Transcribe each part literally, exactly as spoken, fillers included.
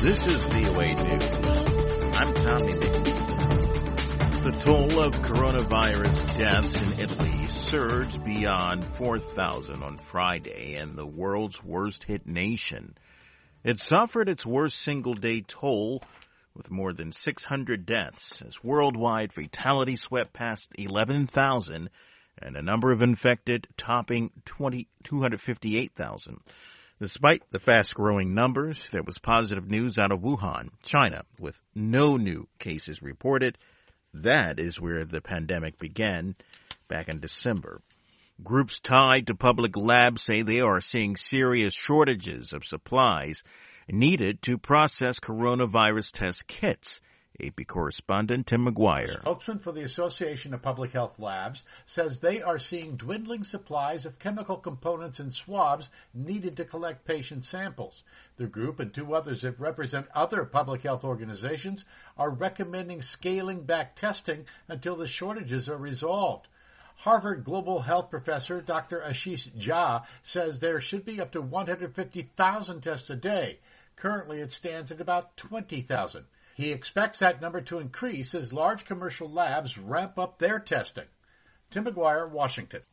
This is V O A News. I'm Tommy McNeil. The toll of coronavirus deaths in Italy surged beyond four thousand on Friday, and the world's worst-hit nation. It suffered its worst single-day toll with more than six hundred deaths as worldwide fatality swept past eleven thousand and a number of infected topping two hundred fifty-eight thousand. Despite the fast-growing numbers, there was positive news out of Wuhan, China, with no new cases reported. That is where the pandemic began back in December. Groups tied to public labs say they are seeing serious shortages of supplies needed to process coronavirus test kits. A P correspondent Tim McGuire. Spokesman for the Association of Public Health Labs says they are seeing dwindling supplies of chemical components and swabs needed to collect patient samples. The group and two others that represent other public health organizations are recommending scaling back testing until the shortages are resolved. Harvard Global Health professor Doctor Ashish Jha says there should be up to one hundred fifty thousand tests a day. Currently it stands at about twenty thousand. He expects that number to increase as large commercial labs ramp up their testing. Tim McGuire, Washington.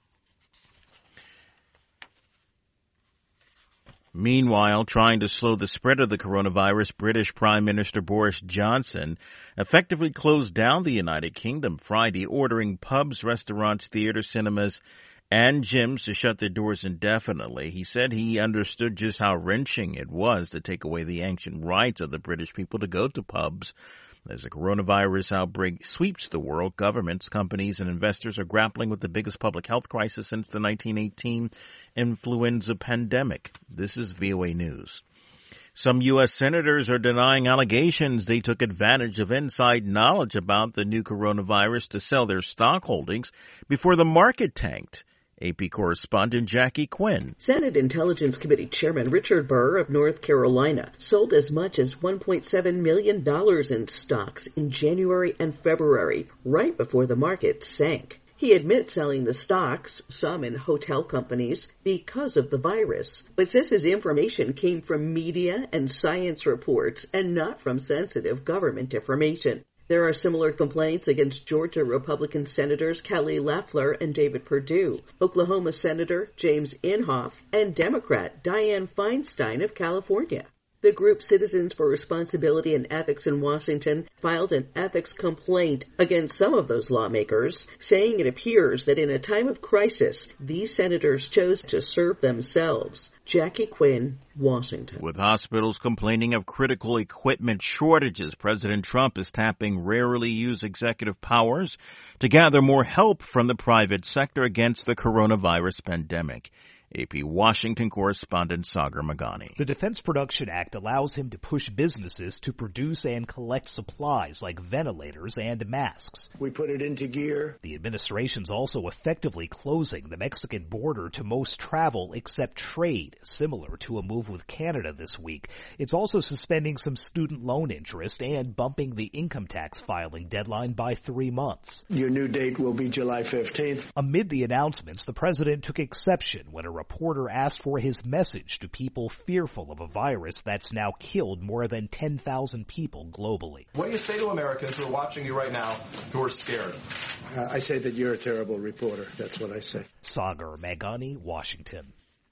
Meanwhile, trying to slow the spread of the coronavirus, British Prime Minister Boris Johnson effectively closed down the United Kingdom Friday, ordering pubs, restaurants, theaters, cinemas, and gyms to shut their doors indefinitely. He said he understood just how wrenching it was to take away the ancient rights of the British people to go to pubs. As the coronavirus outbreak sweeps the world, governments, companies, and investors are grappling with the biggest public health crisis since the nineteen eighteen influenza pandemic. This is V O A News. Some U S senators are denying allegations they took advantage of inside knowledge about the new coronavirus to sell their stock holdings before the market tanked. A P correspondent Jackie Quinn. Senate Intelligence Committee Chairman Richard Burr of North Carolina sold as much as one point seven million dollars in stocks in January and February, right before the market sank. He admits selling the stocks, some in hotel companies, because of the virus, but says his information came from media and science reports and not from sensitive government information. There are similar complaints against Georgia Republican Senators Kelly Loeffler and David Perdue, Oklahoma Senator James Inhofe, and Democrat Dianne Feinstein of California. The group Citizens for Responsibility and Ethics in Washington filed an ethics complaint against some of those lawmakers, saying it appears that in a time of crisis, these senators chose to serve themselves. Jackie Quinn, Washington. With hospitals complaining of critical equipment shortages, President Trump is tapping rarely used executive powers to gather more help from the private sector against the coronavirus pandemic. A P Washington correspondent Sagar Magani. The Defense Production Act allows him to push businesses to produce and collect supplies like ventilators and masks. We put it into gear. The administration's also effectively closing the Mexican border to most travel except trade, similar to a move with Canada this week. It's also suspending some student loan interest and bumping the income tax filing deadline by three months. Your new date will be July fifteenth. Amid the announcements, the president took exception when a reporter asked for his message to people fearful of a virus that's now killed more than ten thousand people globally. What do you say to Americans who are watching you right now who are scared? Uh, I say that you're a terrible reporter. That's what I say. Sagar Magani, Washington.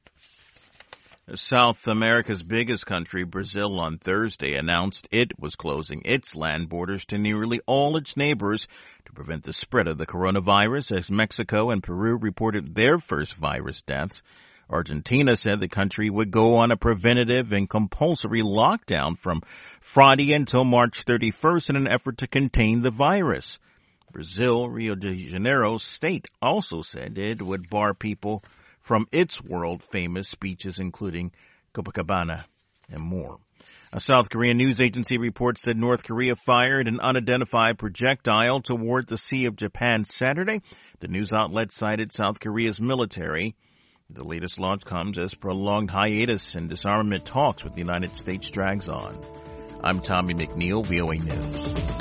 South America's biggest country, Brazil, on Thursday announced it was closing its land borders to nearly all its neighbors to prevent the spread of the coronavirus, as Mexico and Peru reported their first virus deaths. Argentina said the country would go on a preventative and compulsory lockdown from Friday until March thirty-first in an effort to contain the virus. Brazil, Rio de Janeiro state also said it would bar people from its world-famous beaches, including Copacabana and more. A South Korean news agency reports that North Korea fired an unidentified projectile toward the Sea of Japan Saturday. The news outlet cited South Korea's military. The latest launch comes as prolonged hiatus and disarmament talks with the United States drags on. I'm Tommy McNeil, V O A News.